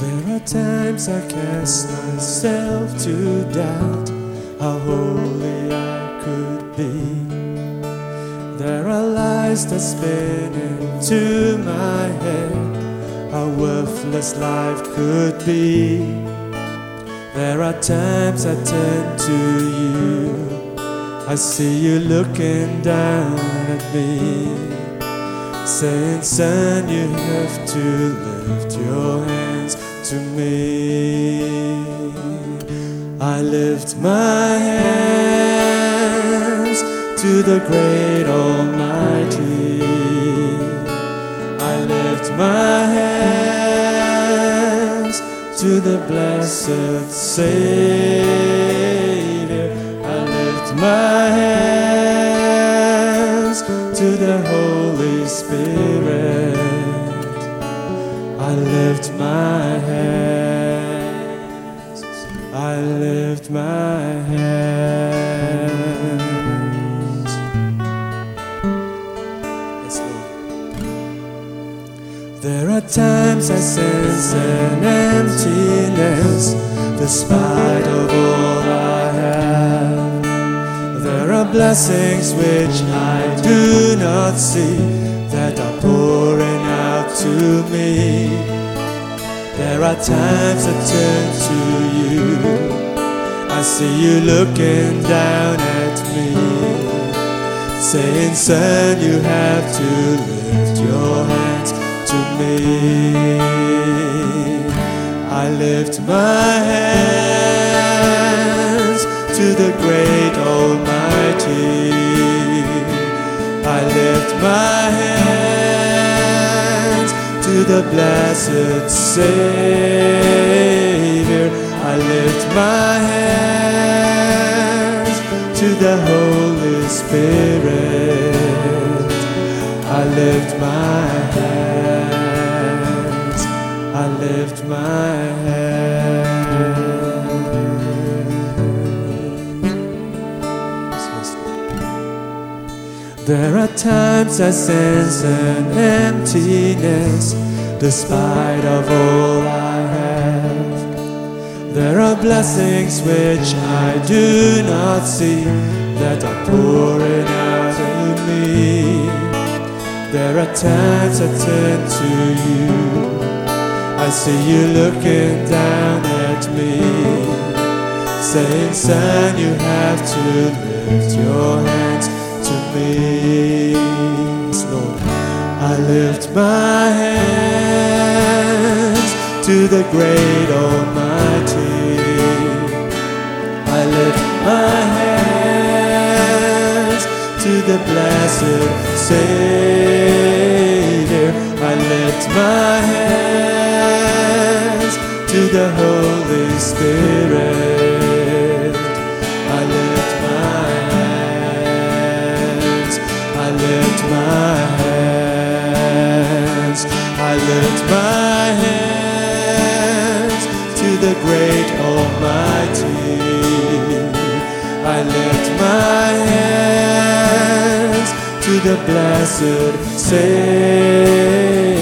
There are times I cast myself to doubt how holy I could be. There are lies that spin into my head, how worthless life could be. There are times I turn to you, I see you looking down at me, saying, son, you have to lift your hands to me. I lift my hands to the great Almighty. I lift my hands to the blessed Savior. I lift my hands to the Holy Spirit. I lift my hands, I lift my hands. Yes, Lord. There are times I sense an emptiness, despite of all I have. There are blessings which I do not see that are pouring out to me. There are times I turn to you, I see you looking down at me, saying, son, you have to lift your hands to me. I lift my hands to the great Almighty. I lift my hands to the blessed Savior. I lift my hands to the Holy Spirit. I lift my hands, I lift my hands. There are times I sense an emptiness, despite of all I have. There are blessings which I do not see that are pouring out of me. There are times I turn to you, I see you looking down at me, saying, son, you have to lift your hands to me. Lord, I lift my hands to the great Almighty. I lift my hands to the blessed Savior. I lift my hands to the Holy Spirit. I lift my hands, I lift my hands, I lift my hands to the great Almighty. I lift my hands to the blessed Savior.